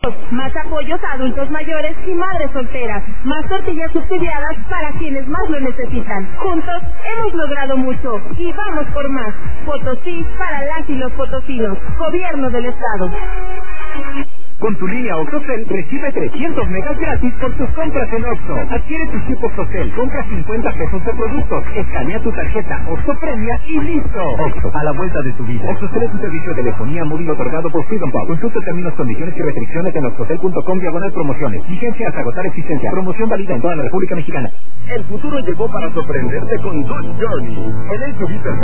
Más apoyos a adultos mayores y madres solteras. Más tortillas subsidiadas para quienes más lo necesitan. Juntos hemos logrado mucho y vamos por más. Potosí para las y los potosinos. Gobierno del Estado. Con tu línea Octocel recibe 300 megas gratis por tus compras en Oxxo. Adquiere tu chip Octocel, compra 50 pesos de productos, escanea tu tarjeta Oxxo Premia y listo. Oxxo, a la vuelta de tu vida. Octocel es un servicio de telefonía móvil otorgado por Freedom Pop. Consulta términos, condiciones y restricciones en oxxocel.com/promociones. Vigencia hasta agotar existencia. Promoción válida en toda la República Mexicana. El futuro llegó para sorprenderte con Dodge Journey. El SUV